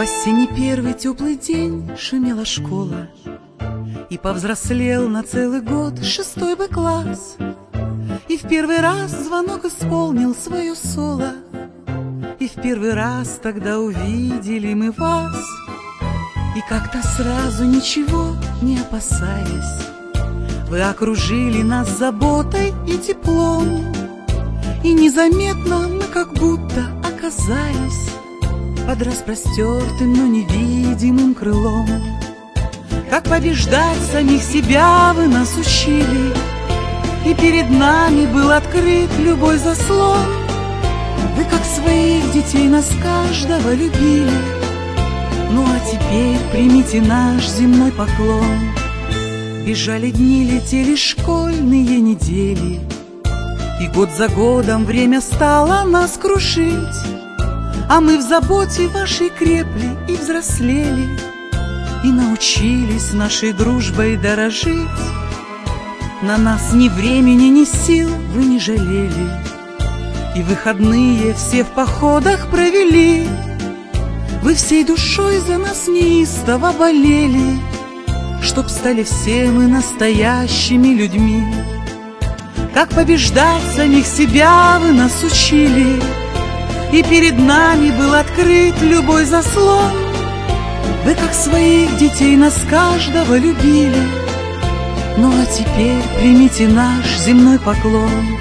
осенний первый теплый день шумела школа, и повзрослел на целый год 6 Б класс. И в первый раз звонок исполнил свое соло, и в первый раз тогда увидели мы вас. И как-то сразу, ничего не опасаясь, вы окружили нас заботой и теплом, и незаметно мы как будто оказались под распростертым, но невидимым крылом. Как побеждать самих себя вы нас учили, и перед нами был открыт любой заслон. Вы как своих детей нас каждого любили, ну а теперь примите наш земной поклон. Бежали дни, летели школьные недели, и год за годом время стало нас крушить. А мы в заботе вашей крепли и взрослели, и научились нашей дружбой дорожить. На нас ни времени, ни сил вы не жалели, и выходные все в походах провели. Вы всей душой за нас неистово болели, чтоб стали все мы настоящими людьми. Как побеждать самих себя вы нас учили, и перед нами был открыт любой заслон. Вы как своих детей нас каждого любили, ну а теперь примите наш земной поклон.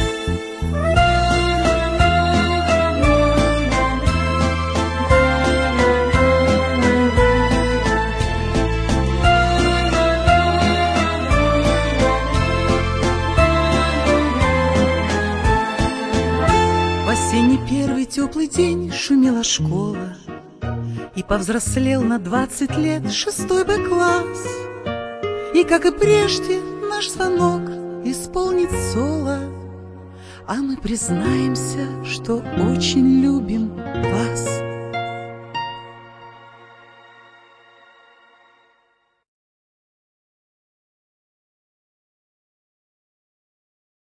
В осенний первый теплый день шумела школа, и повзрослел на 20 лет 6 Б класс. И, как и прежде, наш звонок исполнит соло, а мы признаемся, что очень любим